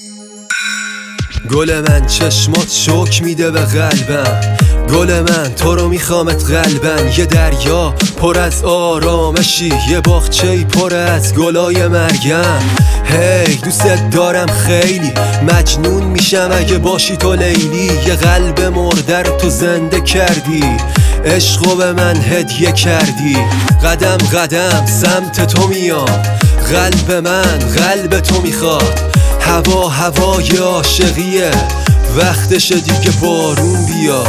گل من چشمات شوک میده به قلبم، گل من تو رو میخوامت قلبم. یه دریا پر از آرامشی، یه باغچه‌ای پر از گلای مرگم. هی دوست دارم خیلی، مجنون میشم اگه باشی تو لیلی. یه قلب مرده رو تو زنده کردی، عشقو به من هدیه کردی. قدم قدم سمت تو میام، قلب من قلب تو میخواد. هوا هوای عاشقیه، وقتشه دیگه بارون بیا.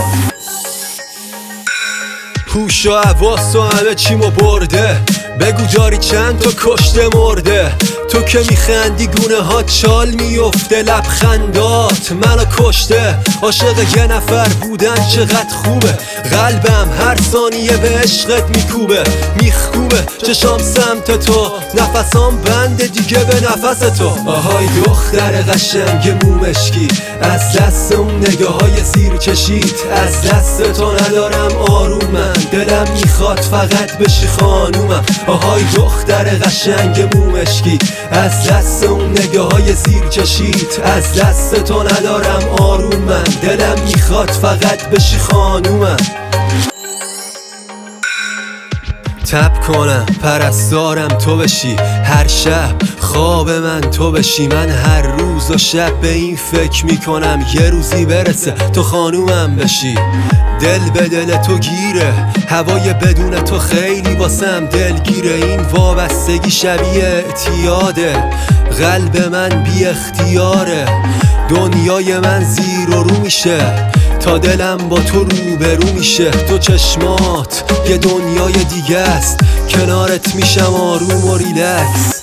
هوش و حواس و همه چیمو برده، بگو جاری چند تا کشته مرده. تو که میخندی گونه ها چال میفته، لبخندات منو کشته. عاشق یه نفر بودن چقدر خوبه، قلبم هر ثانیه به عشقت میکوبه. میخکوبه چشام سمت تو، نفسام بنده دیگه به نفس تو. آهای دختر قشنگ مومشکی، از دست اون نگاه های زیر کشید. از دست تو ندارم آروم، من دلم میخواد فقط بشی خانومم. آهای دختر قشنگ مومشکی، از دست اون نگاه های زیر کشید. از دست تو ندارم آروم، من دلم میخواد فقط بشی خانومم. تب کنم پرستارم تو بشی، هر شب خواب من تو بشی. من هر روز و شب به این فکر میکنم یه روزی برسه تو خانومم بشی. دل به دل تو گیره، هوای بدون تو خیلی واسم دلگیره. این وابستگی شبیه اعتیاده، قلب من بی اختیاره. دنیای من زیر و رو میشه تا دلم با تو روبرو میشه. تو چشمات یه دنیای دیگه است، کنارت میشم آروم و ریلکس.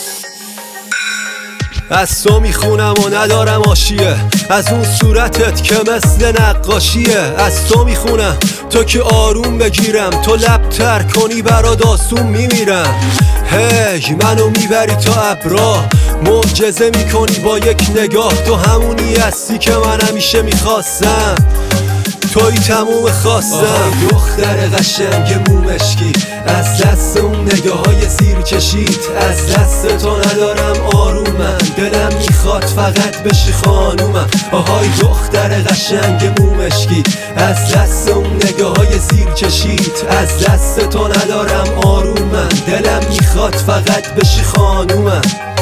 از تو میخونم و ندارم آشیه، از اون صورتت که مثل نقاشیه. از تو میخونم تو که آروم بگیرم، تو لب تر کنی برات آسون میمیرم. هی منو میبری تا ابرا، معجزه میکنی با یک نگاه. تو همونی هستی که من همیشه میخواستم، توی تموم خواستم. آهای دختر قشنگ مومشکی، از دست اون نگاه های زیر کشید. از دست تو ندارم آروم، من دلم میخواد فقط بشی خانومم. آهای دختر قشنگ مومشکی، از دست اون نگاه های زیر کشید. از دست تو ندارم آروم، من دلم میخواد فقط بشی خانومم.